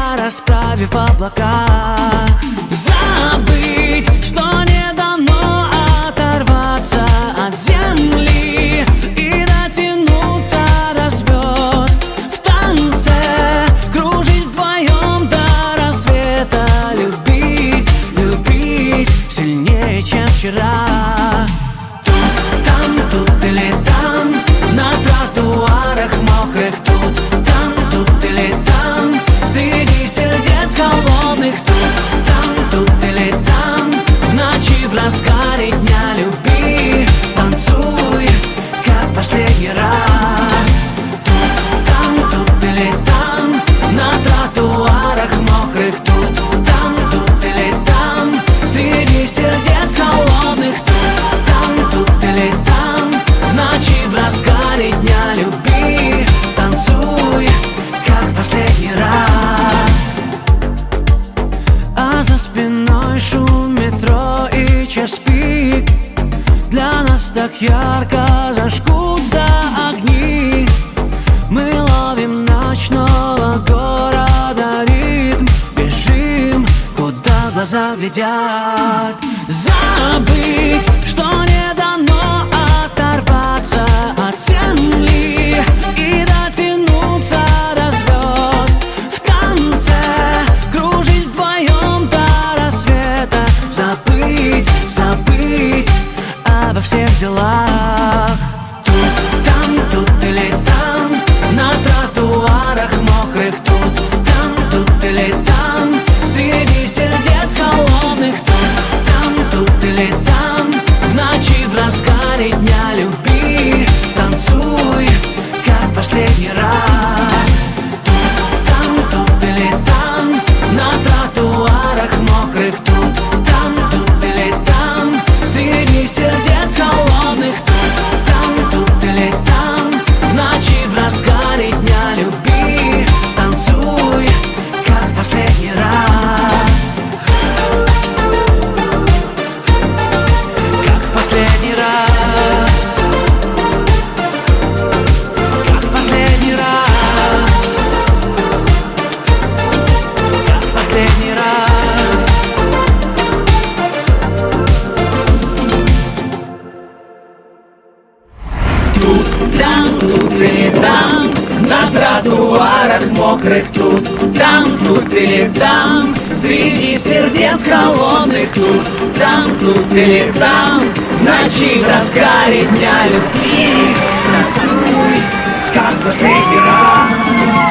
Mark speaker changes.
Speaker 1: расправив облака. Забыть, что не дано оторваться от земли и дотянуться до звезд. В танце кружить вдвоем до рассвета. Любить, любить сильнее, чем вчера. Тут, там, тут или там, на тротуарах мокрых. Тут, там, тут или там, среди сердец холодных. Тут, там, тут или там, в ночи, в разгаре дня. Люби, танцуй, как последний раз. Тут, там, тут или там, на тротуарах мокрых. Тут, там, тут или там, среди сердец холодных. Тут, там, тут или там, в ночи, в разгаре дня. Люби, танцуй, как последний раз. А за спиной шум метро и час пик. Для нас так ярко зажгутся огни. Мы ловим ночного города ритм. Бежим, куда глаза глядят. Забыть, что не дано оторваться от земли и дотянуться до звезд. В танце кружить вдвоем до рассвета. Забыть, забыть обо всех делах. Тут, там, тут или там, на тротуарах мокрых. Тут, там, тут или там, среди сердец холодных. Тут, там, тут или там, в ночи, в разгаре дня. Люби, танцуй, как последний раз. Тут, там, тут или там, на тротуарах мокрых. Тут, там, тут или там, среди сердец холодных. Тут, там, тут или там, в ночи, в разгаре дня. Люби, танцуй, как последний раз. Как в последний раз. Как в последний раз. Как в последний раз. Тут, там, тут или там, на тротуарах мокрых. Тут, там, тут или там, среди сердец холодных. Тут, там, тут или там, в ночи, в разгаре дня. Люби, танцуй, как в последний раз.